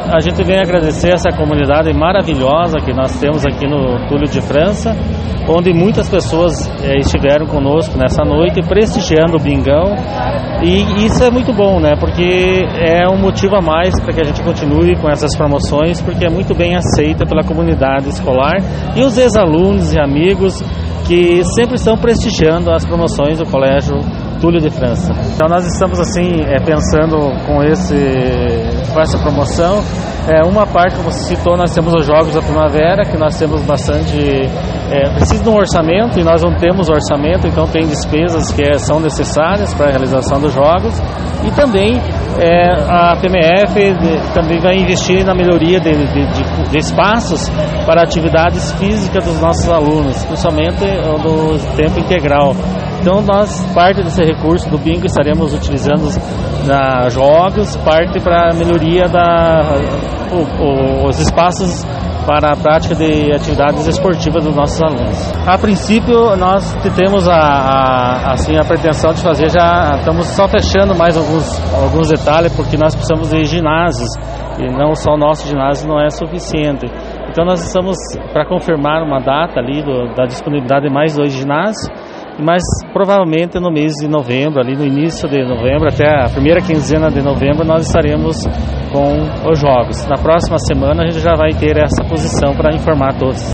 a gente vem agradecer essa comunidade maravilhosa que nós temos aqui no Túlio de França, onde muitas pessoas estiveram conosco nessa noite prestigiando o Bingão, e isso é muito bom, né? Porque é um motivo a mais para que a gente continue com essas promoções, porque é muito bem aceita pela comunidade escolar e os ex-alunos e amigos que sempre estão prestigiando as promoções do Colégio Túlio de França. Então nós estamos assim pensando com essa promoção. Uma parte, como você citou, nós temos os Jogos da Primavera, que nós temos bastante, precisa de um orçamento, e nós não temos orçamento, então tem despesas que são necessárias para a realização dos Jogos, e também a PMF também vai investir na melhoria de espaços para atividades físicas dos nossos alunos, principalmente do tempo integral. Então parte desse recurso do bingo estaremos utilizando na jogos, parte para a melhoria os espaços para a prática de atividades esportivas dos nossos alunos. A princípio, nós temos a pretensão de fazer, já estamos só fechando mais alguns detalhes, porque nós precisamos de ginásios, e não só o nosso ginásio não é suficiente. Então nós estamos para confirmar uma data ali da disponibilidade de mais 2 ginásios, mas provavelmente no mês de novembro, ali no início de novembro, até a primeira quinzena de novembro, nós estaremos com os Jogos. Na próxima semana a gente já vai ter essa posição para informar todos.